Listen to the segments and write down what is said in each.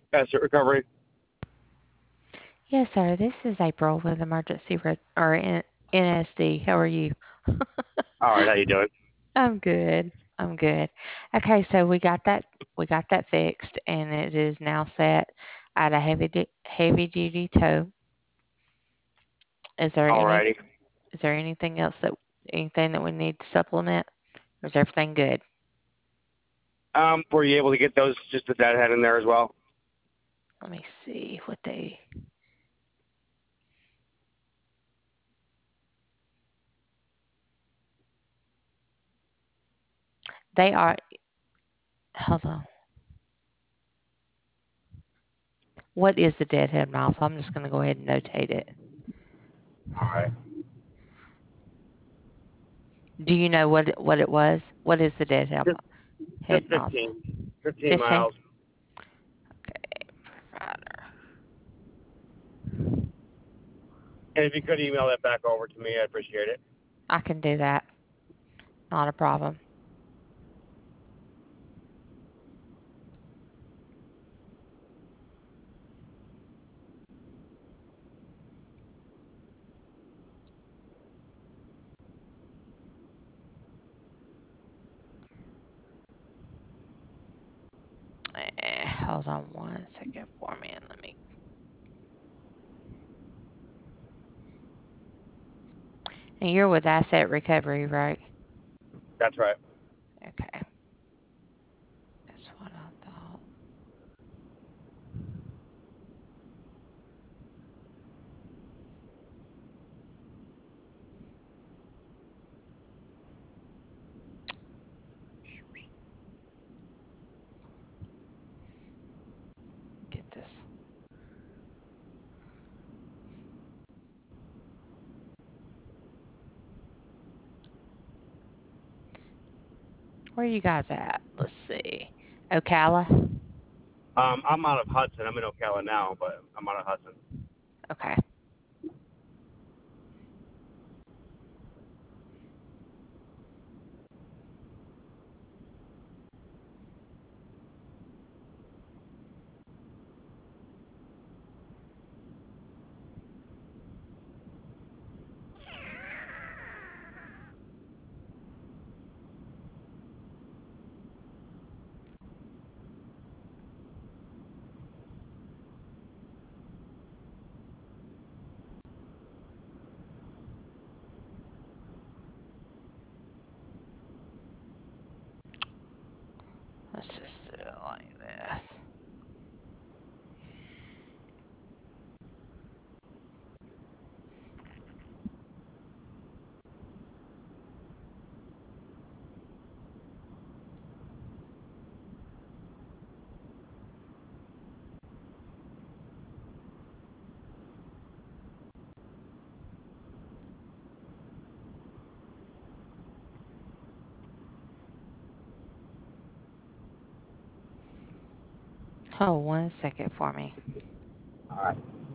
Asset Recovery. Yes, sir. This is April with NSD. How are you? All right, how you doing? I'm good. I'm good. Okay, so we got that fixed, and it is now set at a heavy duty tow. Is there All any righty. is there anything that we need to supplement, or is everything good? Were you able to get those just the deadhead in there as well? Let me see what they are. Hold on. What is the deadhead miles? I'm just going to go ahead and notate it. All right. Do you know what it was? What is the deadhead Just head just miles? 15 15. miles. Okay, provider. And if you could email that back over to me, I appreciate it. I can do that. Not a problem. Hold on 1 second for me and let me. And you're with Asset Recovery, right? That's right. Okay, that's what I thought. Get this. Where are you guys at? Let's see. Ocala. I'm out of Hudson. I'm in Ocala now, but I'm out of Hudson. Okay. Let's just do it like this. Oh, 1 second for me. All right.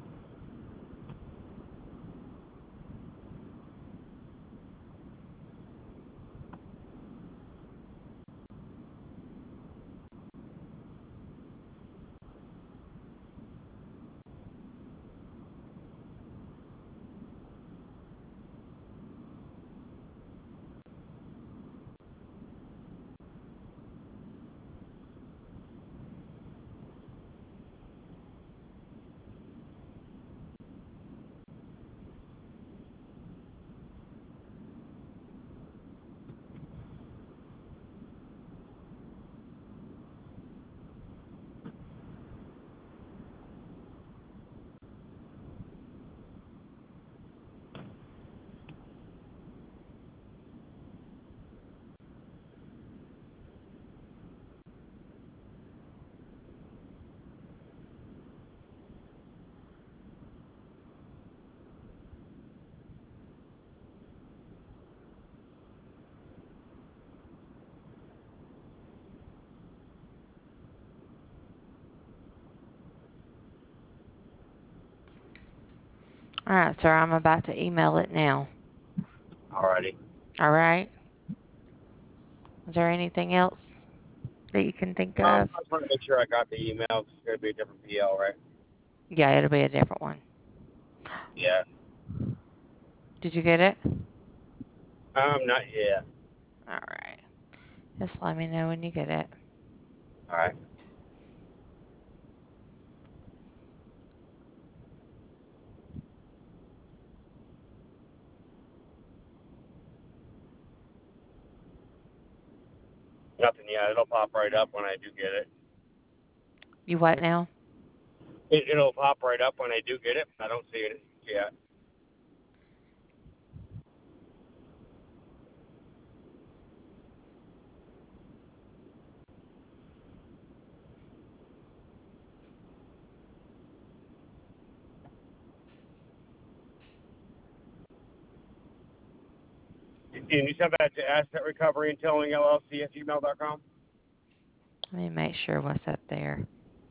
All right, sir. I'm about to email it now. All righty. All right. Is there anything else? that you can think of? I just want to make sure I got the email. It's going to be a different PL, right? Yeah, it'll be a different one. Yeah. Did you get it? Not yet. All right. Just let me know when you get it. All right. Nothing yet. It'll pop right up when I do get it. You what now? It'll pop right up when I do get it. I don't see it yet. And you sent that to Asset Recovery and Towing LLC at gmail.com? Let me make sure what's up there.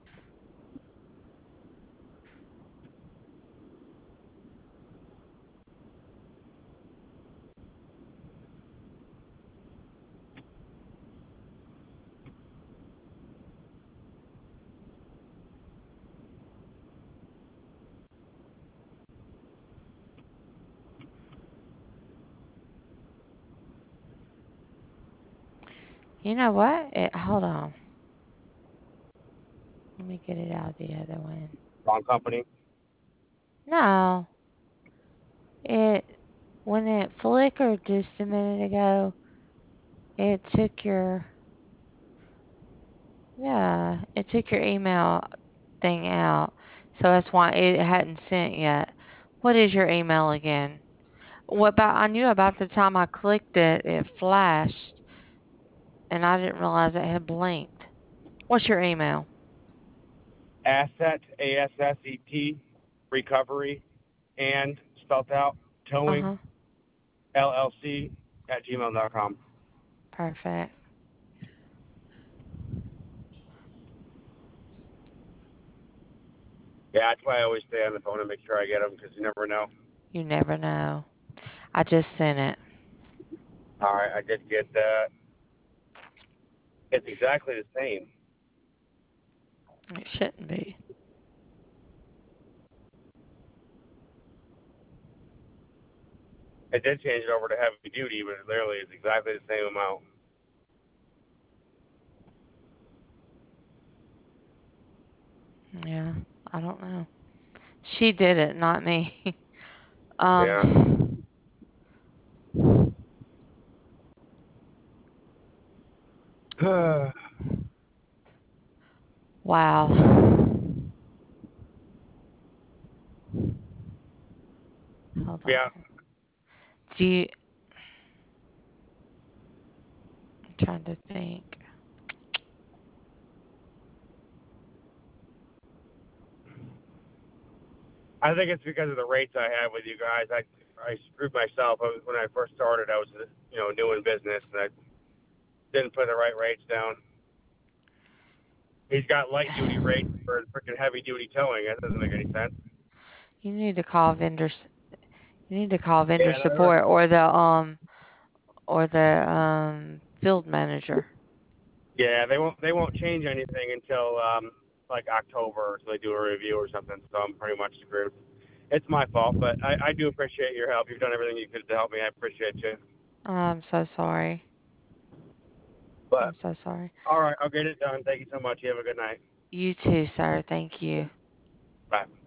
You know what? Hold on. Let me get it out of the other one. Wrong company. No, it when it flickered just a minute ago, it took your it took your email thing out. So that's why it hadn't sent yet. What is your email again? What about I knew about the time I clicked it, it flashed and I didn't realize it had blinked. What's your email? Asset, ASSET, Recovery, and spelled out, Towing Uh-huh. LLC at gmail.com. Perfect. Yeah, that's why I always stay on the phone and make sure I get them because you never know. You never know. I just sent it. All right, I did get that. It's exactly the same. It shouldn't be. I did change it over to heavy duty, but it literally is exactly the same amount. Yeah, I don't know. She did it, not me. Yeah. um wow. Hold Yeah. on. Do you I'm trying to think. I think it's because of the rates I had with you guys. I screwed myself. When I first started, I was new in business, and I didn't put the right rates down. He's got light duty rates for freaking heavy duty towing. That doesn't make any sense. You need to call vendors. You need to call vendor Yeah, no, support or the field manager. yeah, they won't change anything until like October, so they do a review or something. So I'm pretty much screwed. It's my fault, but I do appreciate your help. You've done everything you could to help me. I appreciate you. I'm so sorry. I'm But so sorry. all right, I'll get it done. Thank you so much. You have a good night. You too, sir. Thank you. Bye.